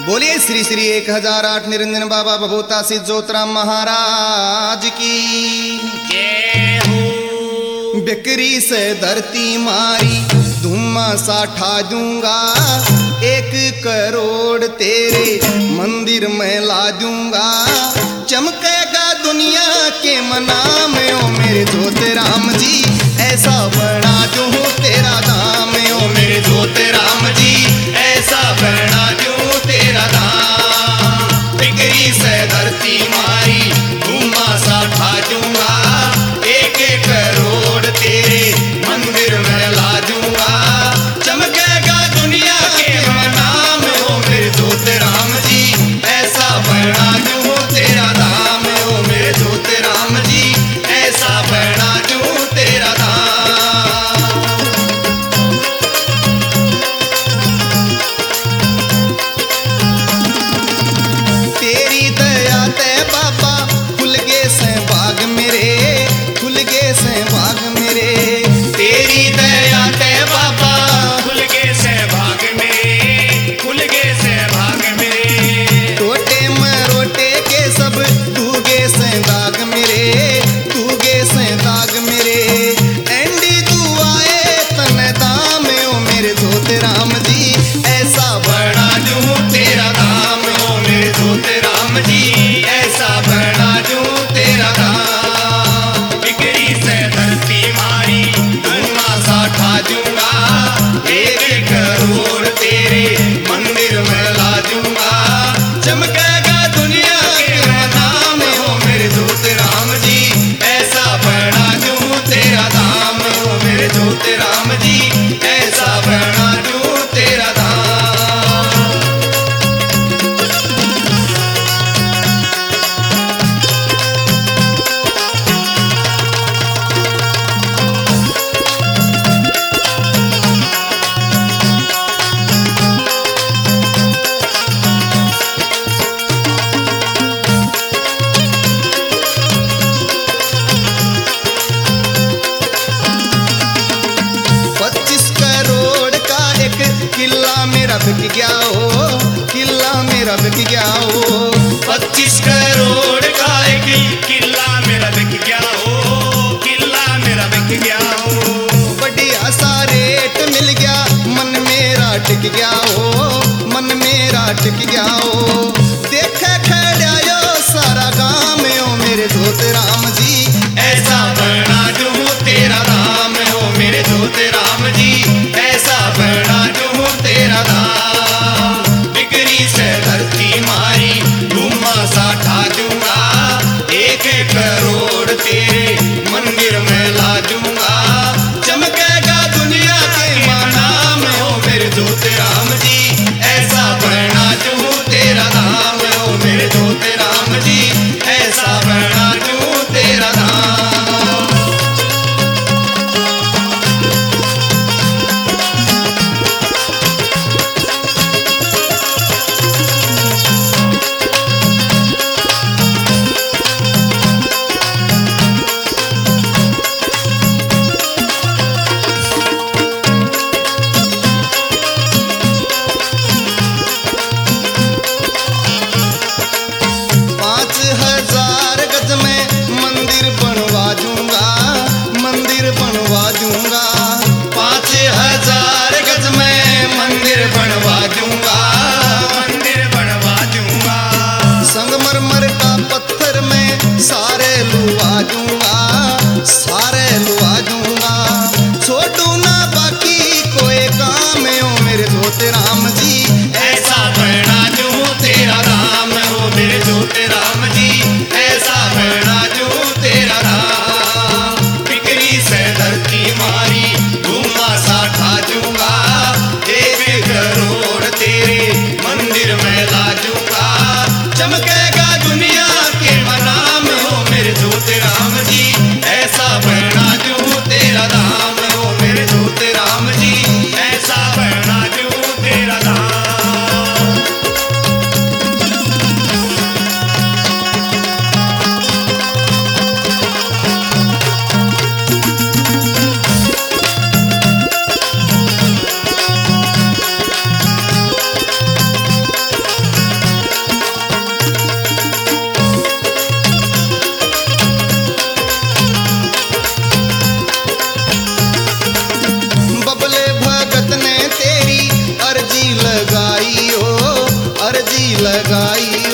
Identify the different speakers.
Speaker 1: बोलिए श्री श्री 1008 निरंजन बाबा बभूता सिद्ध ज्योतराम महाराज की
Speaker 2: जय हो।
Speaker 1: बिक्री से धरती मारी धुम्मा सा ठा दूंगा, 1 करोड़ तेरे मंदिर में ला दूंगा। चमकेगा दुनिया के मना में ओ मेरे ज्योतिराम जी, ऐसा बना दूं तेरा दाम ओ मेरे ज्योतिराम जी, ऐसा बना दूं तेरा दाम। बिक्री से धरती मारी धुम्मा सा ठा दूंगा, 1 करोड़ तेरे मंदिर में ला दूंगा। चमकेगा दुनिया के मना में ओ मेरे ज्योतिराम जी, ऐसा बना दूं तेरा दाम ओ मेरे ज्योतिराम जी, ऐसा बना दूं तेरा दाम। तेरी दया ते बाबा खुल गए से बाग मेरे, खुल गए से बाग मेरे। तेरी दया ते बाबा
Speaker 2: खुल गए से भाग में, खुल गए से भाग में।
Speaker 1: टोटे मरोटे के सब तूगे से दाग मेरे, तूगे से दाग मेरे। एंडी दुआए तन दाम ओ मेरे ज्योतिराम जी, ऐसा बना दूं तेरा दाम ओ मेरे ज्योतिराम जी, ऐसा बना दूं तेरा दाम।
Speaker 2: बिक्री से धरती मारी
Speaker 1: धुआं सा ठा दूंगा, 1 करोड़ तेरे मंदिर में ला दूंगा। चमकेगा दुनिया के मना में हो मेरे ज्योतिराम जी, ऐसा बना दूं तेरा दाम हो मेरे ज्योतिराम जी, ऐसा बना दूं तेरा दाम। किला मेरा बिक गया हो, किला मेरा बिक गया हो।
Speaker 2: 25 करोड़ का एक किला मेरा बिक गया हो, किला मेरा बिक गया हो।
Speaker 1: बढ़िया सा रेट मिल गया, मन मेरा टिक गया हो, मन मेरा टिक गया हो। देखे खड़ा यो सारा गाँव ओ मेरे ज्योतिराम जी, ऐसा बना दूं तेरा दाम ओ मेरे ज्योतिराम जी, ऐसा बना दूं तेरा दाम। बिक्री से धरती मारी धुम्मा सा ठा दूंगा, 1 करोड़ तेरे मंदिर में ला दूंगा। चमकेगा दुनिया के माना में ओ मेरे ज्योतिराम जी, ऐसा बना दूं तेरा दाम। अर्जी लगाई